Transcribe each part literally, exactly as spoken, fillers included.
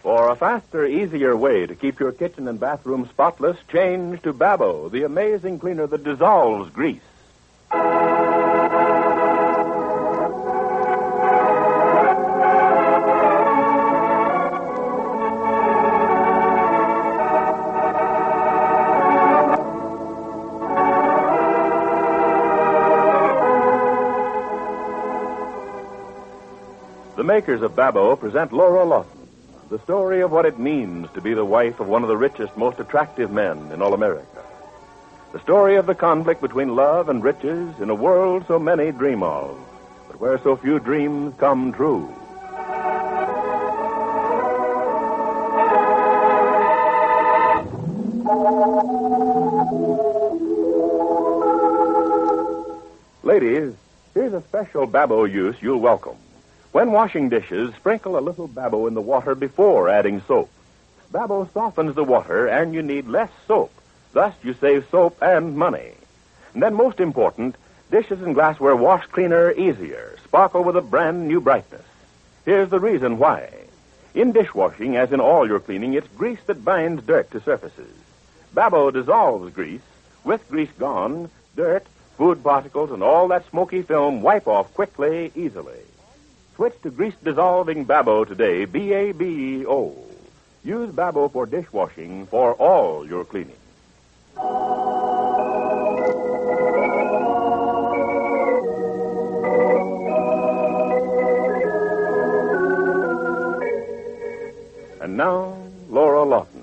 For a faster, easier way to keep your kitchen and bathroom spotless, change to Babbo, the amazing cleaner that dissolves grease. The makers of Babbo present Laura Lawton, the story of what it means to be the wife of one of the richest, most attractive men in all America. The story of the conflict between love and riches in a world so many dream of, but where so few dreams come true. Ladies, here's a special Babbo use you'll welcome. When washing dishes, sprinkle a little Babbo in the water before adding soap. Babbo softens the water, and you need less soap. Thus, you save soap and money. And then, most important, dishes and glassware wash cleaner, easier, sparkle with a brand new brightness. Here's the reason why. In dishwashing, as in all your cleaning, it's grease that binds dirt to surfaces. Babbo dissolves grease. With grease gone, dirt, food particles, and all that smoky film wipe off quickly, easily. Switch to grease-dissolving Babbo today, B A B O. Use Babbo for dishwashing for all your cleaning. And now, Laura Lawton.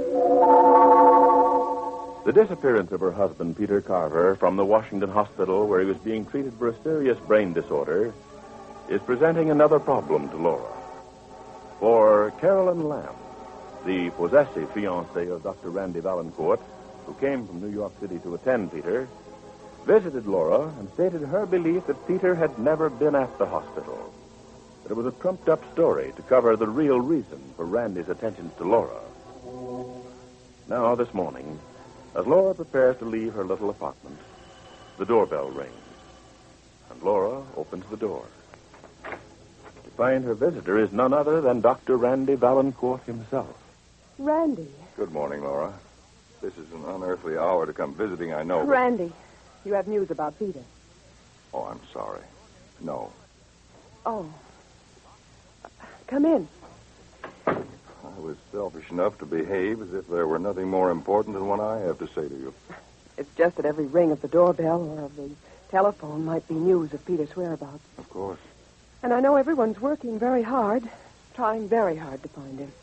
The disappearance of her husband, Peter Carver, from the Washington hospital where he was being treated for a serious brain disorder is presenting another problem to Laura. For Carolyn Lamb, the possessive fiancée of Doctor Randy Valancourt, who came from New York City to attend Peter, visited Laura and stated her belief that Peter had never been at the hospital. That it was a trumped-up story to cover the real reason for Randy's attentions to Laura. Now, this morning, as Laura prepares to leave her little apartment, the doorbell rings, and Laura opens the door. Find her visitor is none other than Doctor Randy Valancourt himself. Randy. Good morning, Laura. This is an unearthly hour to come visiting, I know. But... Randy, you have news about Peter. Oh, I'm sorry. No. Oh. Come in. I was selfish enough to behave as if there were nothing more important than what I have to say to you. It's just that every ring of the doorbell or of the telephone might be news of Peter's whereabouts. Of course. And I know everyone's working very hard, trying very hard to find him.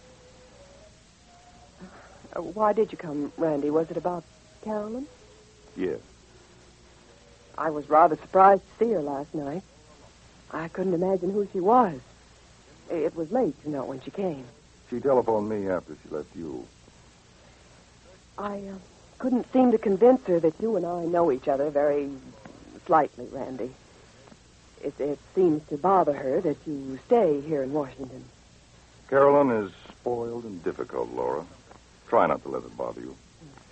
Uh, why did you come, Randy? Was it about Carolyn? Yes. I was rather surprised to see her last night. I couldn't imagine who she was. It was late, you know, when she came. She telephoned me after she left you. I uh, couldn't seem to convince her that you and I know each other very slightly, Randy. It, it seems to bother her that you stay here in Washington. Carolyn is spoiled and difficult, Laura. Try not to let it bother you.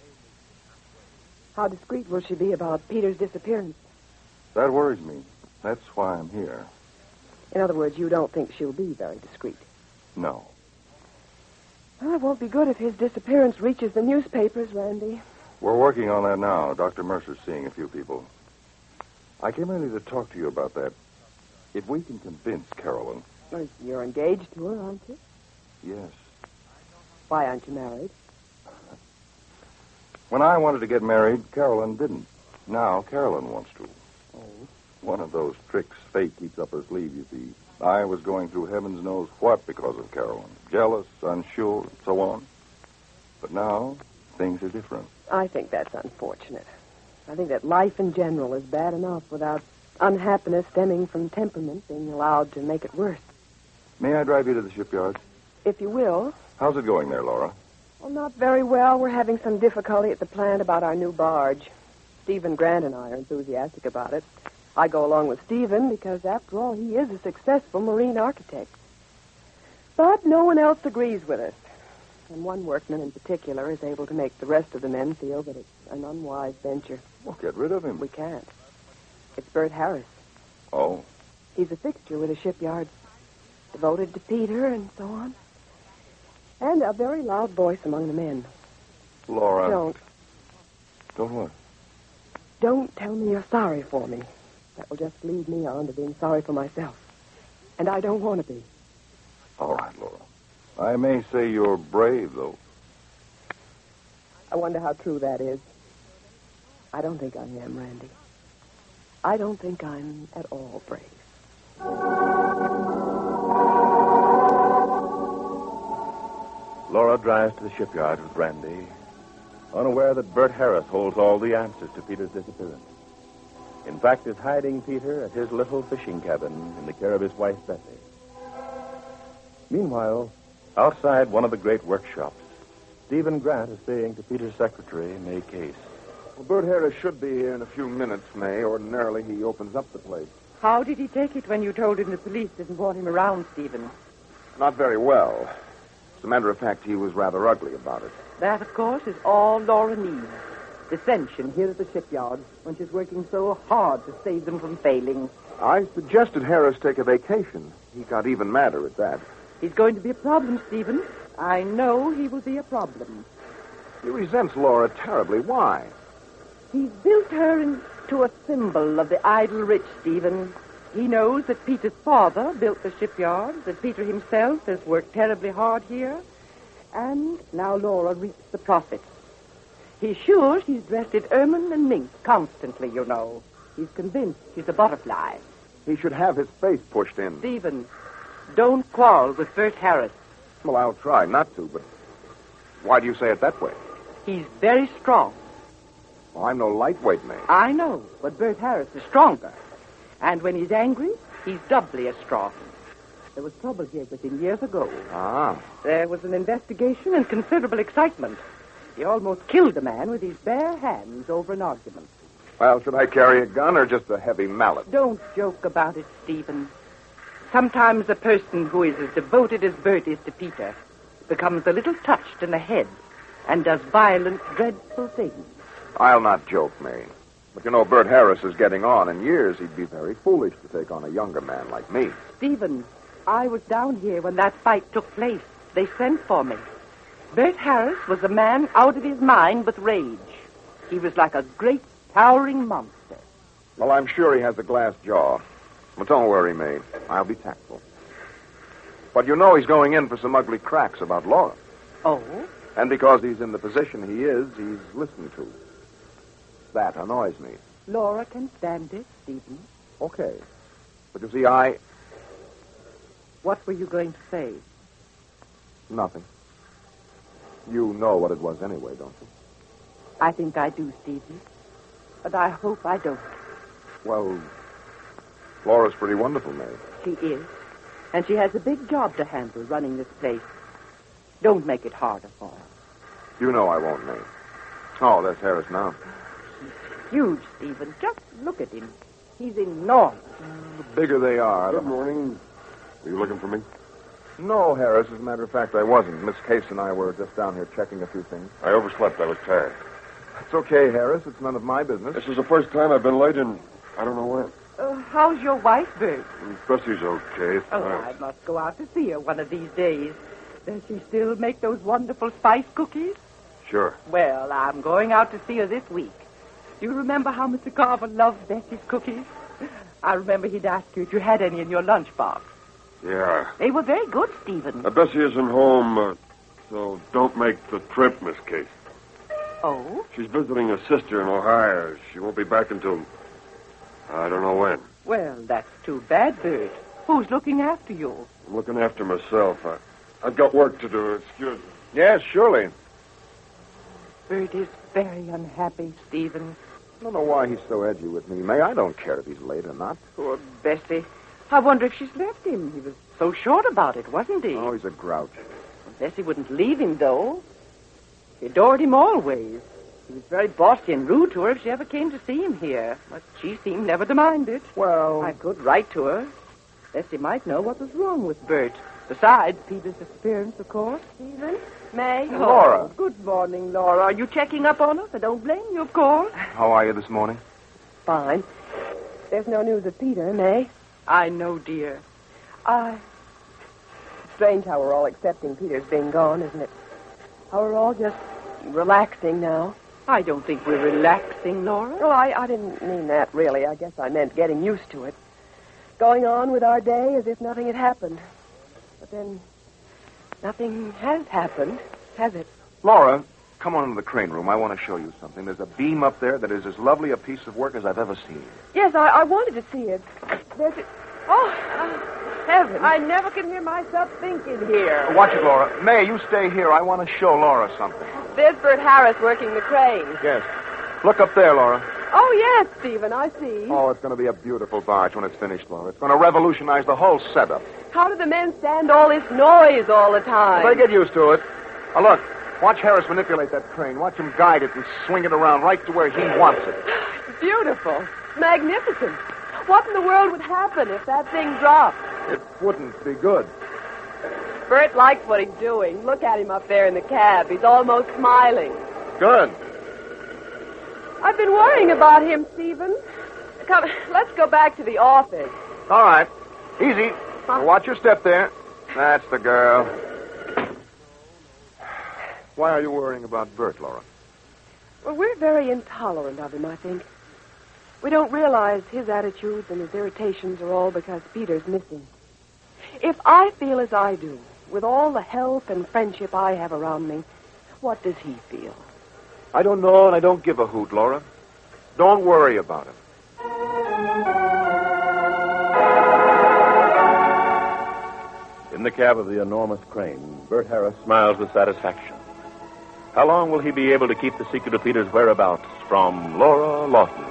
How discreet will she be about Peter's disappearance? That worries me. That's why I'm here. In other words, you don't think she'll be very discreet? No. Well, it won't be good if his disappearance reaches the newspapers, Randy. We're working on that now. Doctor Mercer's seeing a few people. I came really to talk to you about that. If we can convince Carolyn... Well, you're engaged to her, aren't you? Yes. Why aren't you married? When I wanted to get married, Carolyn didn't. Now Carolyn wants to. Oh. One of those tricks fate keeps up her sleeve, you see. I was going through heavens knows what because of Carolyn. Jealous, unsure, and so on. But now, things are different. I think that's unfortunate. I think that life in general is bad enough without unhappiness stemming from temperament being allowed to make it worse. May I drive you to the shipyard? If you will. How's it going there, Laura? Well, not very well. We're having some difficulty at the plant about our new barge. Stephen Grant and I are enthusiastic about it. I go along with Stephen because, after all, he is a successful marine architect. But no one else agrees with us. And one workman in particular is able to make the rest of the men feel that it's an unwise venture. Well, get rid of him. We can't. It's Bert Harris. Oh? He's a fixture with the shipyard. Devoted to Peter and so on. And a very loud voice among the men. Laura. Don't. Don't what? Don't tell me you're sorry for me. That will just lead me on to being sorry for myself. And I don't want to be. All right, Laura. I may say you're brave, though. I wonder how true that is. I don't think I am, Randy. I don't think I'm at all brave. Laura drives to the shipyard with Randy, unaware that Bert Harris holds all the answers to Peter's disappearance. In fact, is hiding Peter at his little fishing cabin in the care of his wife, Bessie. Meanwhile, outside one of the great workshops, Stephen Grant is saying to Peter's secretary, May Case. Well, Bert Harris should be here in a few minutes, May. Ordinarily, he opens up the place. How did he take it when you told him the police didn't want him around, Stephen? Not very well. As a matter of fact, he was rather ugly about it. That, of course, is all Laura needs. Dissension here at the shipyard when she's working so hard to save them from failing. I suggested Harris take a vacation. He got even madder at that. He's going to be a problem, Stephen. I know he will be a problem. He resents Laura terribly. Why? He's built her into a symbol of the idle rich, Stephen. He knows that Peter's father built the shipyard, that Peter himself has worked terribly hard here, and now Laura reaps the profit. He's sure she's dressed in ermine and mink constantly, you know. He's convinced she's a butterfly. He should have his face pushed in. Stephen, don't quarrel with Bert Harris. Well, I'll try not to, but why do you say it that way? He's very strong. Well, I'm no lightweight, May. I know, but Bert Harris is stronger. And when he's angry, he's doubly as strong. There was trouble here with him years ago. Ah. There was an investigation and considerable excitement. He almost killed a man with his bare hands over an argument. Well, should I carry a gun or just a heavy mallet? Don't joke about it, Stephen. Sometimes a person who is as devoted as Bert is to Peter becomes a little touched in the head and does violent, dreadful things. I'll not joke, May. But you know, Bert Harris is getting on. In years, he'd be very foolish to take on a younger man like me. Stephen, I was down here when that fight took place. They sent for me. Bert Harris was a man out of his mind with rage. He was like a great, towering monster. Well, I'm sure he has a glass jaw. But don't worry, May. I'll be tactful. But you know he's going in for some ugly cracks about Laura. Oh? And because he's in the position he is, he's listened to. That annoys me. Laura can stand it, Stephen. Okay. But you see, I... What were you going to say? Nothing. You know what it was anyway, don't you? I think I do, Stephen. But I hope I don't. Well, Laura's pretty wonderful, May. She is. And she has a big job to handle running this place. Don't make it harder for her. You know I won't, May. Oh, there's Harris now. He's huge, Stephen. Just look at him. He's enormous. The bigger they are... Good the... morning. Were you looking for me? No, Harris. As a matter of fact, I wasn't. Miss Case and I were just down here checking a few things. I overslept. I was tired. It's okay, Harris. It's none of my business. This is the first time I've been late in I don't know when. Uh, how's your wife, Bert? Bessie's okay. Oh, I must go out to see her one of these days. Does she still make those wonderful spice cookies? Sure. Well, I'm going out to see her this week. Do you remember how Mister Carver loved Bessie's cookies? I remember he'd ask you if you had any in your lunchbox. Yeah. They were very good, Stephen. Uh, Bessie isn't home, uh, so don't make the trip, Miss Case. Oh? She's visiting a sister in Ohio. She won't be back until... I don't know when. Well, that's too bad, Bert. Who's looking after you? I'm looking after myself. I, I've got work to do. Excuse me. Yes, surely. Bert is very unhappy, Stephen. I don't know why he's so edgy with me, May. I don't care if he's late or not. Poor Bessie. I wonder if she's left him. He was so short about it, wasn't he? Oh, he's a grouch. Well, Bessie wouldn't leave him, though. She adored him always. He was very bossy and rude to her if she ever came to see him here. But she seemed never to mind it. Well... I could write to her. Bessie might know what was wrong with Bert. Besides Peter's disappearance, of course. Stephen? May? Laura. Oh, good morning, Laura. Are you checking up on us? I don't blame you, of course. How are you this morning? Fine. There's no news of Peter, May. I know, dear. I... strange how we're all accepting Peter's being gone, isn't it? How we're all just relaxing now. I don't think we're relaxing, Laura. Well, I, I didn't mean that, really. I guess I meant getting used to it. Going on with our day as if nothing had happened. But then, nothing has happened, has it? Laura, come on into the crane room. I want to show you something. There's a beam up there that is as lovely a piece of work as I've ever seen. Yes, I, I wanted to see it. There's a... Oh, uh, heaven. I never can hear myself thinking here. Watch it, Laura. May, you stay here. I want to show Laura something. There's Bert Harris working the crane. Yes. Look up there, Laura. Oh, yes, Stephen, I see. Oh, it's going to be a beautiful barge when it's finished, Laura. It's going to revolutionize the whole setup. How do the men stand all this noise all the time? They get used to it. Now, look. Watch Harris manipulate that crane. Watch him guide it and swing it around right to where he wants it. It's beautiful. Magnificent. What in the world would happen if that thing dropped? It wouldn't be good. Bert likes what he's doing. Look at him up there in the cab. He's almost smiling. Good. I've been worrying about him, Stephen. Come, let's go back to the office. All right. Easy. Huh? Watch your step there. That's the girl. Why are you worrying about Bert, Laura? Well, we're very intolerant of him, I think. We don't realize his attitudes and his irritations are all because Peter's missing. If I feel as I do, with all the help and friendship I have around me, what does he feel? I don't know, and I don't give a hoot, Laura. Don't worry about him. In the cab of the enormous crane, Bert Harris smiles with satisfaction. How long will he be able to keep the secret of Peter's whereabouts from Laura Lawton?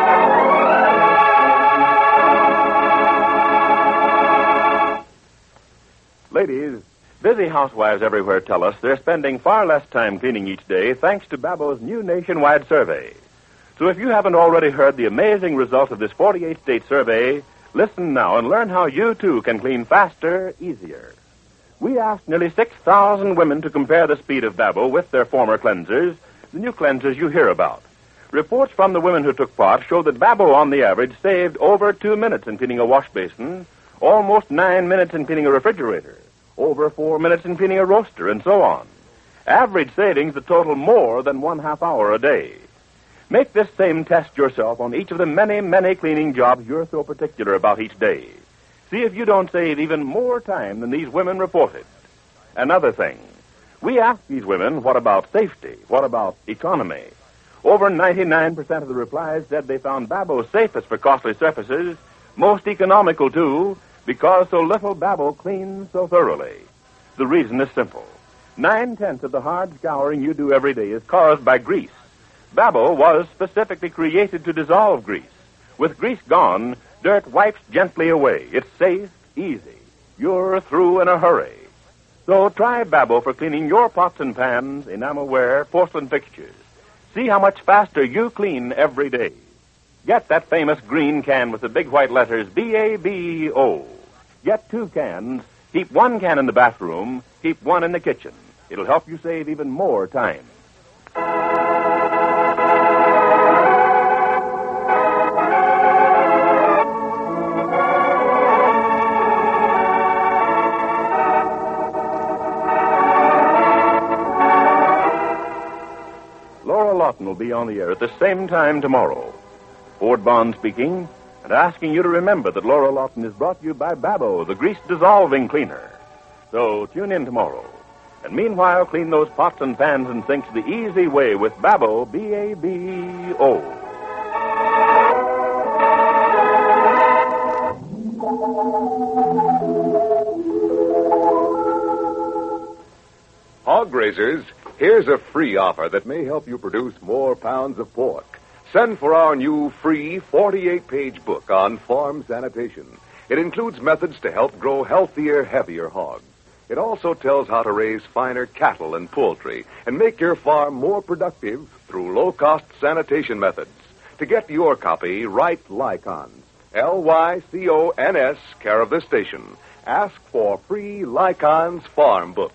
Ladies, busy housewives everywhere tell us they're spending far less time cleaning each day thanks to Babo's new nationwide survey. So if you haven't already heard the amazing result of this forty-eight state survey, listen now and learn how you, too, can clean faster, easier. We asked nearly six thousand women to compare the speed of Babo with their former cleansers, the new cleansers you hear about. Reports from the women who took part show that Babo, on the average, saved over two minutes in cleaning a wash basin, almost nine minutes in cleaning a refrigerator, over four minutes in cleaning a roaster, and so on. Average savings that total more than one half hour a day. Make this same test yourself on each of the many, many cleaning jobs you're so particular about each day. See if you don't save even more time than these women reported. Another thing, we asked these women, what about safety? What about economy? Over ninety-nine percent of the replies said they found Babo safest for costly surfaces, most economical, too, because so little Babo cleans so thoroughly. The reason is simple. Nine-tenths of the hard scouring you do every day is caused by grease. Babo was specifically created to dissolve grease. With grease gone, dirt wipes gently away. It's safe, easy. You're through in a hurry. So try Babo for cleaning your pots and pans, enamelware, porcelain fixtures. See how much faster you clean every day. Get that famous green can with the big white letters B A B O. Get two cans. Keep one can in the bathroom. Keep one in the kitchen. It'll help you save even more time. Laura Lawton will be on the air at the same time tomorrow. Ford Bond speaking, and asking you to remember that Laura Lawton is brought to you by Babo, the grease-dissolving cleaner. So tune in tomorrow. And meanwhile, clean those pots and pans and sinks the easy way with Babo, B A B O. Hog raisers, here's a free offer that may help you produce more pounds of pork. Send for our new free forty-eight page book on farm sanitation. It includes methods to help grow healthier, heavier hogs. It also tells how to raise finer cattle and poultry and make your farm more productive through low-cost sanitation methods. To get your copy, write Lycons, L Y C O N S, care of this station. Ask for free Lycons Farm Book.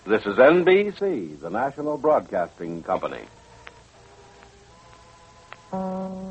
This is N B C, the National Broadcasting Company.